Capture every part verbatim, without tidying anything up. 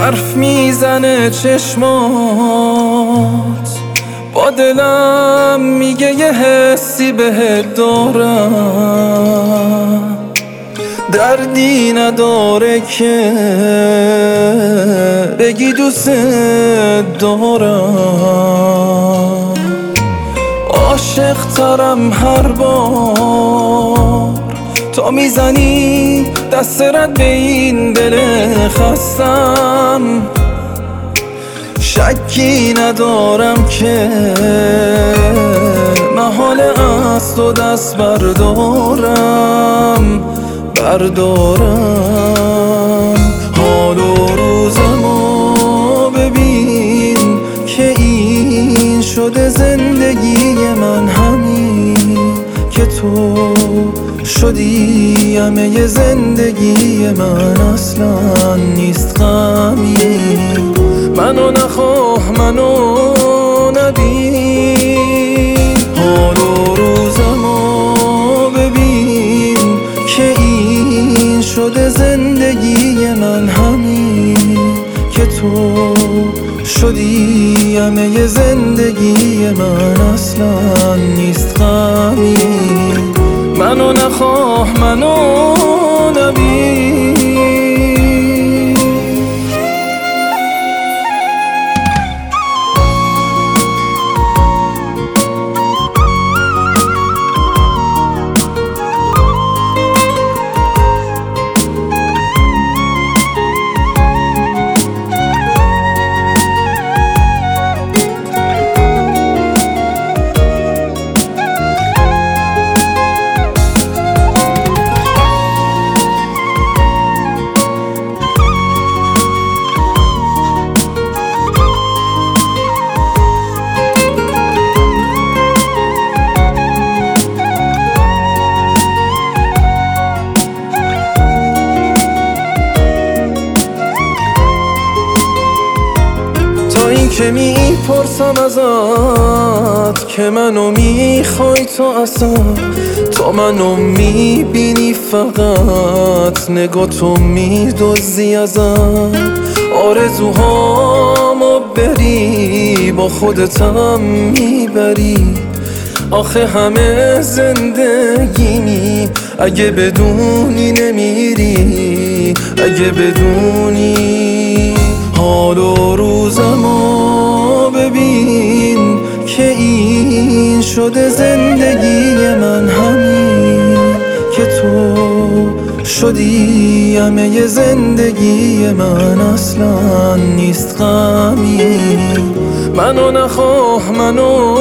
حرف میزنه چشمات، با دلم میگه یه حسی بهت دارم، دردی نداره که بگی دوست دارم. عاشق ترم هر بار تا میزنی دست رد به این دل خستم، شکی ندارم که محال از تو دست بردارم بردارم. حال و روزمو ببین که این شده زندگی من، همین که تو شدی همه زندگی من، اصلا نیست غمی. منو نخواه منو نبین، حال و روزمو ببین که این شده زندگی من، همین که تو شدی همه زندگی من، اصلا نیست غمی. منو نخواه منو نبین. تا این که میپرسم ازت که منو میخوای تو اصلا، تا منو میبینی فقط نگاه تو میدوزی ازم. آرزوهامو بری با خودتم میبری، آخه همه زندگیمی اگه بدونی نمیری، اگه بدونی. حال و روزمو ببین که این شده زندگی من، همین که تو شدی همه زندگی من، اصلا نیست غمی. منو نخواه منو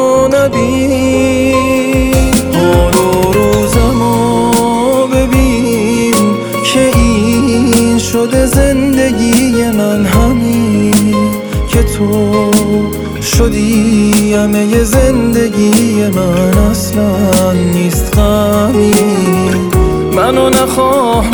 نبین، حال و روزمو ببین که این شده زندگی من، همین که تو شدی همه زندگی من، اصلا نیست غمی. منو نخواه